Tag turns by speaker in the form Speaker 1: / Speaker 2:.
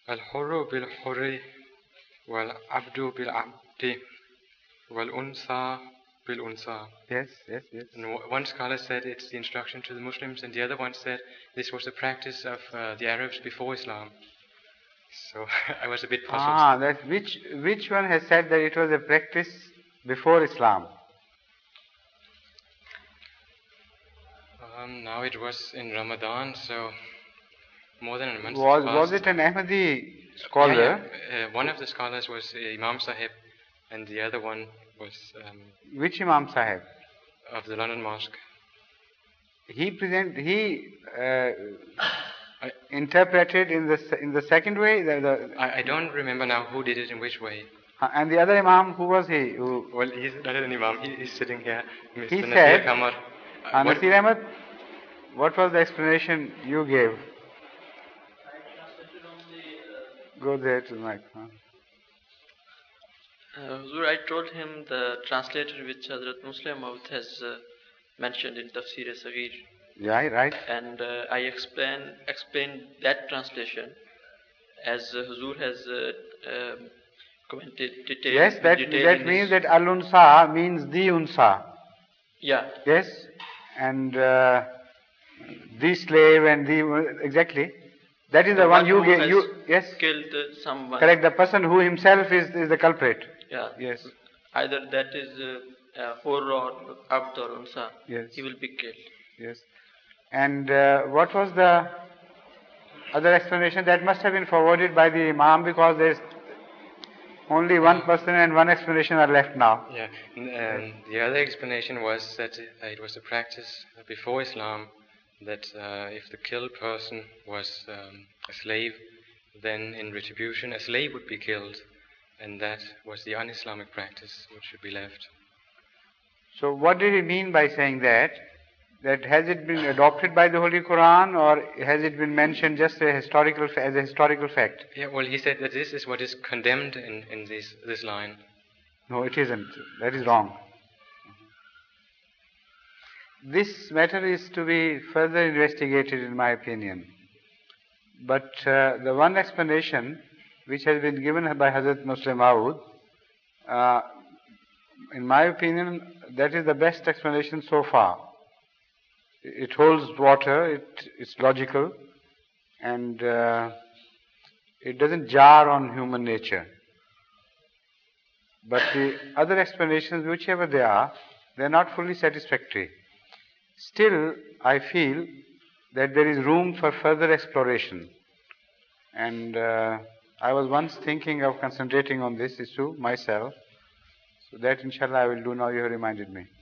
Speaker 1: الحر بالحر والعبد بالعبد والأنثى بالأنثى.
Speaker 2: Yes.
Speaker 1: And one scholar said it's the instruction to the Muslims, and the other one said this was the practice of the Arabs before Islam. So I was a bit puzzled.
Speaker 2: That which one has said that it was a practice before Islam?
Speaker 1: Now it was in Ramadan, so more than a month.
Speaker 2: Was it an Ahmadi scholar?
Speaker 1: Yeah. One of the scholars was Imam Sahib, and the other one was
Speaker 2: Which Imam Sahib?
Speaker 1: Of the London Mosque.
Speaker 2: He interpreted in the second way.
Speaker 1: I don't remember now who did it in which way.
Speaker 2: And the other Imam, who was he?
Speaker 1: Well, he's not an Imam. He's sitting here. Mr.
Speaker 2: He
Speaker 1: Nasir
Speaker 2: said,
Speaker 1: Kamar.
Speaker 2: Nasir Ahmad, what was the explanation you gave? Go there to the mic.
Speaker 3: Huzur, I told him the translator which Hazrat Muslim Maud has mentioned in Tafsir-e-Saghir.
Speaker 2: Yeah, right.
Speaker 3: And I explained that translation as Huzur has commented detail.
Speaker 2: Yes, that means that al-unsa means the unsa.
Speaker 3: Yeah.
Speaker 2: Yes, and the slave and the exactly. That is the one you gave. Yes.
Speaker 3: Killed someone.
Speaker 2: Correct. The person who himself is the culprit.
Speaker 3: Yeah.
Speaker 2: Yes.
Speaker 3: Either that is hur or abd or unsa.
Speaker 2: Yes.
Speaker 3: He will be killed.
Speaker 2: Yes. And what was the other explanation? That must have been forwarded by the Imam, because there is only one person and one explanation are left now.
Speaker 1: Yeah. The other explanation was that it was a practice before Islam that if the killed person was a slave, then in retribution a slave would be killed, and that was the un-Islamic practice which should be left.
Speaker 2: So what did he mean by saying that? That has it been adopted by the Holy Quran, or has it been mentioned just as a historical fact?
Speaker 1: Yeah, well, he said that this is what is condemned in this line.
Speaker 2: No, it isn't. That is wrong. This matter is to be further investigated, in my opinion. But the one explanation which has been given by Hazrat Muslim Maud, in my opinion, that is the best explanation so far. It holds water, it's logical, and it doesn't jar on human nature. But the other explanations, whichever they are not fully satisfactory. Still, I feel that there is room for further exploration. And I was once thinking of concentrating on this issue myself. So that, inshallah, I will do now. You have reminded me.